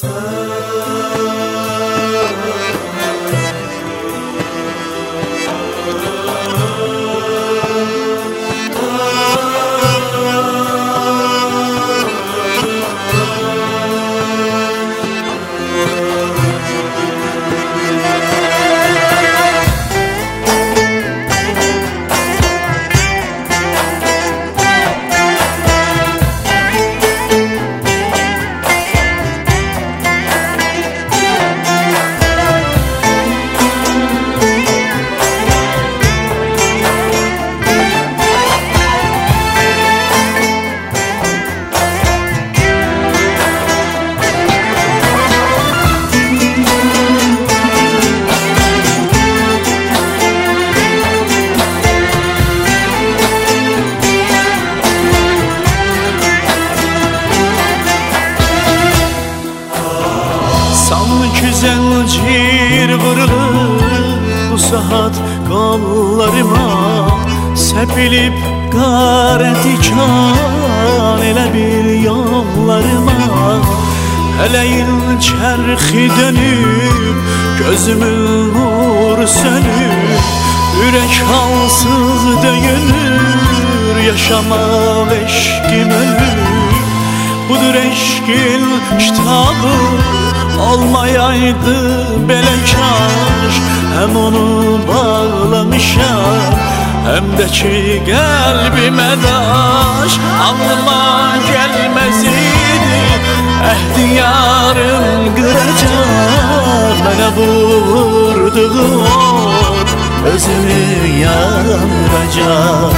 Zəncir vurulur bu saat qollarıma, səpilib qar dikan elə bir yollarıma. Ələyin çərxi dönüb, gözümün nur sönüb, ürək halsız döyünür, yaşamaq eşkim ölür. Budur eşkin kitabı, olmayaydı belə kaş. Həm onu bağlamışam, həm də ki qəlbimə daş. Ağlıma gəlməz idi, əhdi yarım qıracaq. Mənə vurduğu od özünü yandıracaq.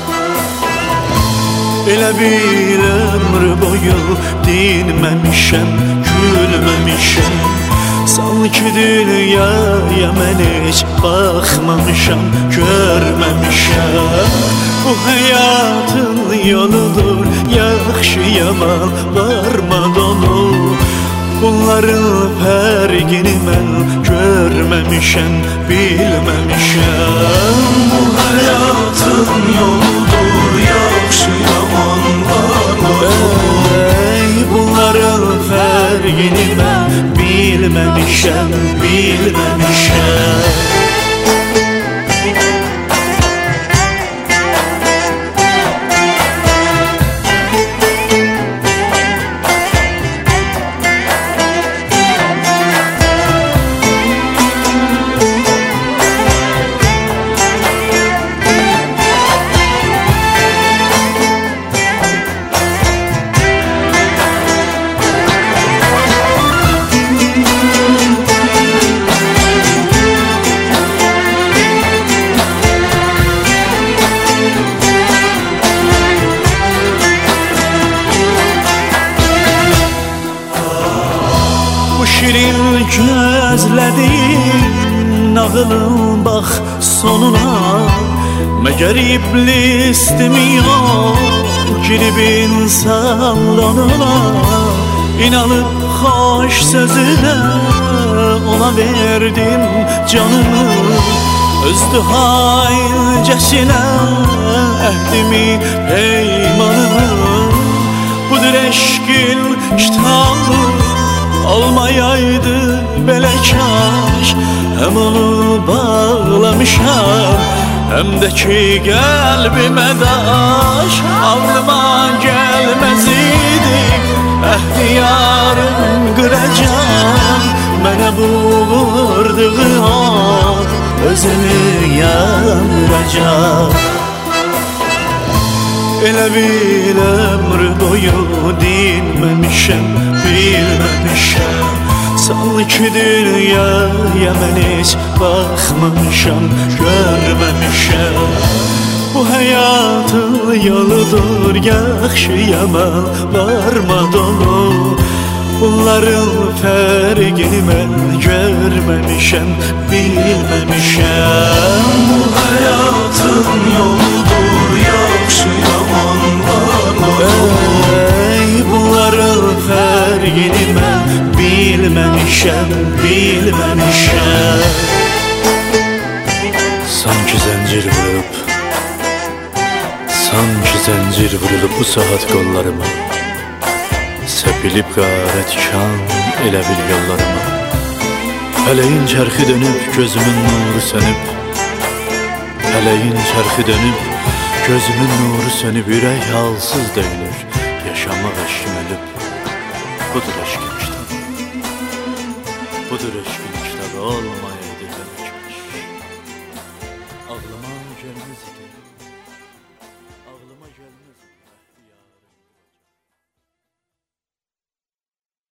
Elə bir ömür boyu dinməmişəm, gülməmişəm. Sanki dünyaya mən heç baxmamışam, görməmişəm. Bu həyatın yoludur, yaxşı yaman varmad onu. Bunların fərqini mən görməmişəm, bilməmişəm. Bu həyatın yoludur, yaxşı yaman varmad onu. Bunların fərqini mən bilməmişəm, bilməmişəm. Şirin gözlədim nağılın bax sonuna. Məgər iblisdimi yox, girib insan lonuna. İnanıb xoş sözünə ona verdim canımı. Özdü hailcəsinə əhdimi, peymanımı. Budur eşkin kitabı, olmayaydı belə kaş. Həm onu bağlamışam, həm də ki qəlbimə daş. Ağlıma gəlməz idi, əhdi yarım qıracaq. Mənə bu vurduğu od özünü yandıracaq. Elə bir ömür boyu dinməmişəm, bilməmişəm. Sanki dünyaya mən heç baxmamışam, görməmişəm. Bu həyatın yoludur, yaxşı yaman varmad onu. Bunların fərqini mən görməmişəm, bilməmişəm. Bu həyatın yoludur, yaxşı yaman varmad onu. Bunların fərqini mən bilməmişəm, bilməmişəm. Sanki zəncir vurulub, sanki zəncir vurulub bu saat qollarıma. Səpilib qara tikan elə bil yollarıma. Fələyin çərxi dönüb, gözümün nuru sönüb. Fələyin çərxi dönüb, gözümün nuru sönüb. Ürək halsız döyünür, yaşamaq eşkim ölüb. Budur eşkin kitabı, budur eşkin kitabı. Olmayaydı deməkmiş, ağlama gəlməz idi.